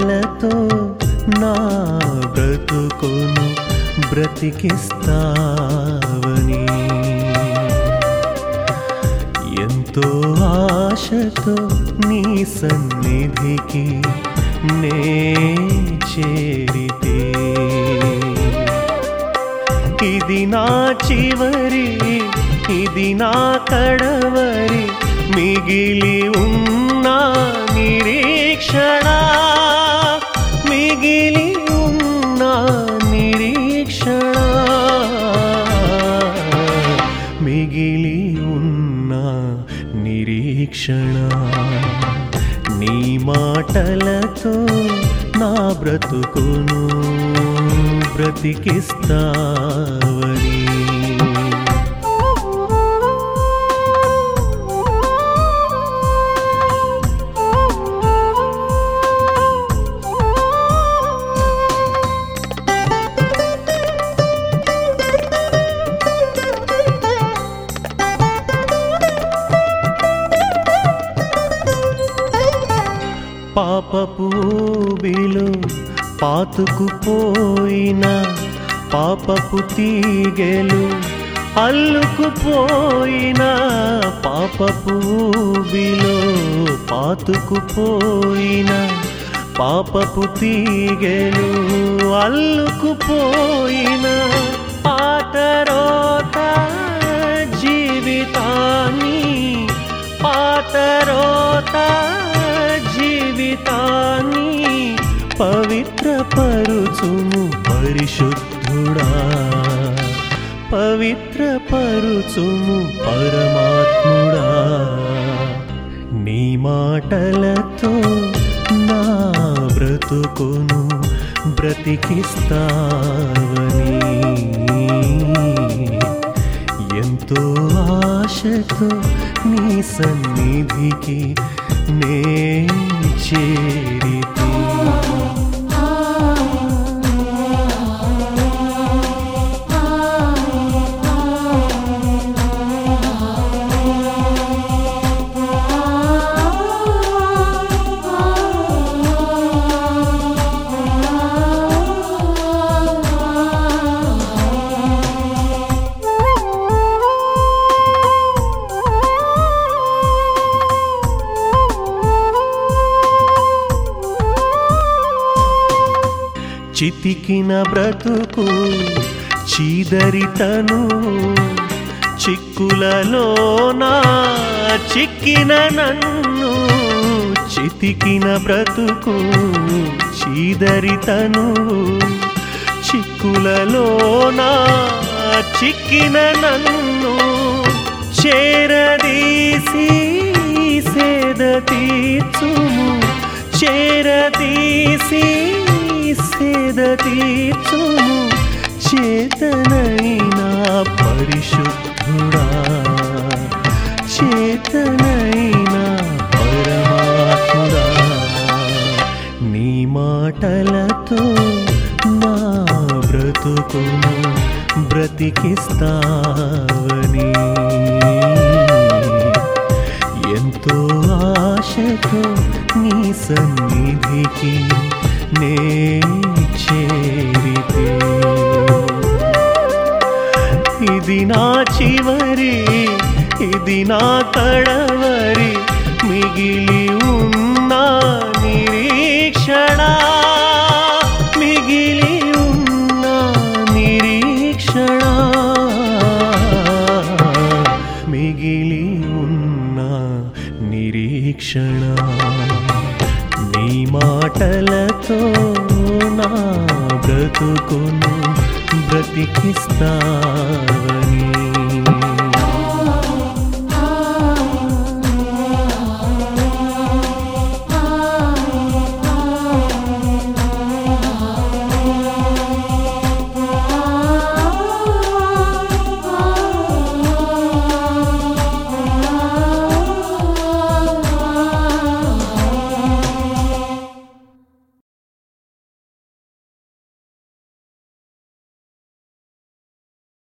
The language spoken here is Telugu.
మాటలతో నా బ్రతుకును బ్రతికిస్తావని ఎంతో ఆశతో నీ సన్నిధికి నే చేరితే ఇది నా చివరి ఇది నా కడవరి మిగిలి ఉన్న నిరీక్షణ మిగిలి ఉన్న నిరీక్షణ మిగిలి ఉన్న నిరీక్షణ నీ మాటలతో నా బ్రతుకును బ్రతికిస్తావని పాపపు ఊబిలో పాతుకుపోయిన పాపపు తీగెలు అల్లుకుపోయిన పాపపు ఊబిలో పాతుకుపోయిన పాపపు తీగెలు అల్లుకుపోయిన పాతరోత జీవితాన్ని పాతరోత జీవితాన్ని పవిత్రపరుచుము పరిశుద్ధుడా పవిత్రపరుచుము పరమాత్ముడా నీ మాటలతో నా బ్రతుకును బ్రతికిస్తావని ఎంతో ఆశతో నీ సన్నిధికి నే చేరితే చితికిన బ్రతుకు చీదరితను చిక్కులలోనా చిక్కిన నన్ను చితికిన బ్రతుకు చీదరితను చిక్కులలోనా చిక్కిన నన్ను చేరదీసి సేద తీర్చుము చేరదీసి సేద తీర్చుము చేతనైనా పరిశుద్ధుడా చేతనైనా పరమాత్ముడా నీ మాటలతో నా బ్రతుకును బ్రతికిస్తావని ఎంతో ఆశతో నీ సన్నిధికి నే చేరితే ఇది నా చివరి ఇది నా కడవరి మిగిలి ఉన్న నిరీక్షణ మిగిలి ఉన్న నిరీక్షణ మిగిలి ఉన్న నిరీక్షణ నీ మాటలతో నా బ్రతుకును బ్రతికిస్తావని